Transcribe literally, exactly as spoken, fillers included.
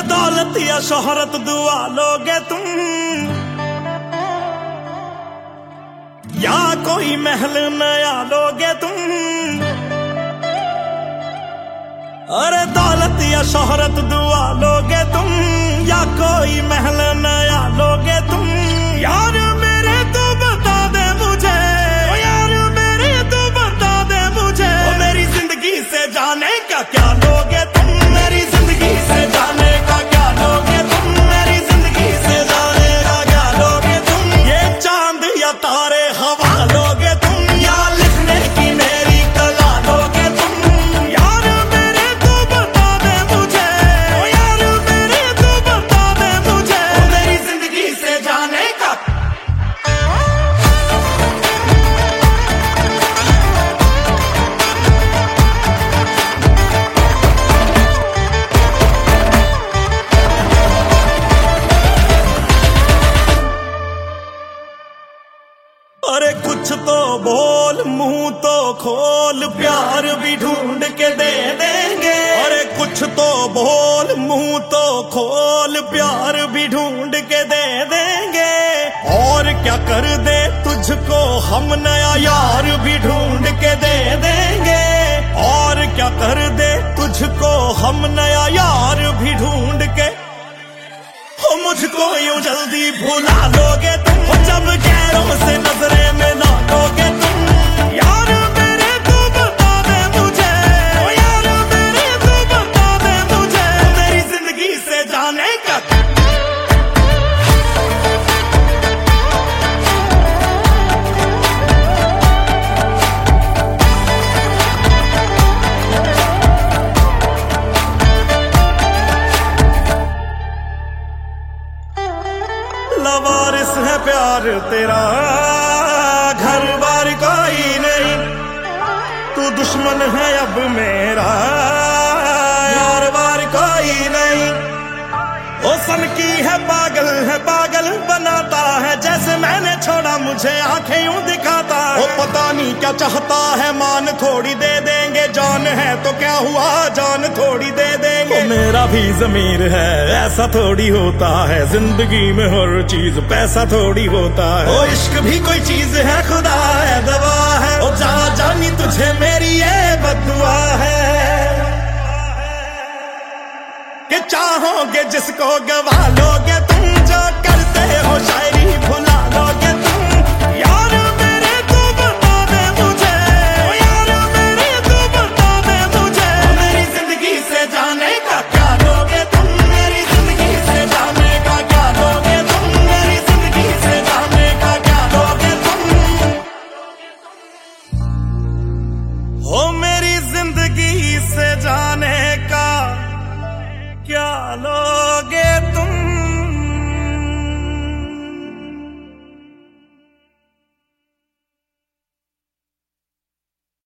दौलत या शोहरत दुआ लोगे तुम, या कोई महल नया लोगे तुम। अरे दौलत या शोहरत दुआ लोगे तुम, या कोई महल नया लोगे तुम। यार मेरे तू बता दे मुझे, ओ यार मेरे तू बता दे मुझे, ओ मेरी जिंदगी से जाने का क्या लोगे तुम, मेरी जिंदगी से जाने का क्या लोगे तुम, मेरी जिंदगी से जाने का क्या लोगे तुम। ये चांद या तारे हवा लोगे तुम, या लिखने की मेरी कला लोगे तुम। यार मेरे तू बता दे मुझे, ओ यार मेरे तू बता दे मुझे, ओ मेरी जिंदगी से जाने का। अरे कुछ तो बोल, मुंह तो खोल, प्यार भी ढूंढ के दे देंगे। अरे कुछ तो बोल, मुंह तो खोल, प्यार भी ढूंढ के दे देंगे। और क्या कर दे तुझको हम, नया यार भी ढूंढ के दे देंगे। और क्या कर दे तुझको हम, नया यार भी ढूंढ के। हो मुझको यूं जल्दी भुला लोगे तुम, हो जब गैरों से नजरें में ना लोगे तुम। यार मेरे तू बता दे मुझे, ओ यार मेरे तू बता दे मुझे, मेरी जिंदगी से जाने का। लवारिस है प्यार तेरा, घर बार कोई नहीं, तू दुश्मन है अब मेरा, यार बार कोई नहीं। ओ सन की है पागल है, पागल बनाता है, जैसे मैंने छोड़ा मुझे आंखें यूं दिखाता। ओ पता नहीं क्या चाहता है, मान थोड़ी दे देंगे, जान है तो क्या हुआ, जान थोड़ी दे देंगे। ओ मेरा भी ज़मीर है, ऐसा थोड़ी होता है, जिंदगी में हर चीज पैसा थोड़ी होता है। ओ इश्क भी कोई चीज है, खुदा है दवा है, ओ जा जानी तुझे मेरी ये बद्दुआ है। कि चाहोगे जिसको गवा लोगे तुम, जो करते हो शायरी भुला लोगे तुम। यार मेरे तू बता दे मुझे, ओ यार मेरे तू बता दे मुझे, मेरी जिंदगी से जाने का क्या लोगे तुम, मेरी जिंदगी से जाने का क्या लोगे तुम, मेरी जिंदगी से जाने का क्या लोगे तुम। हो मेरी जिंदगी से जाने का क्या लो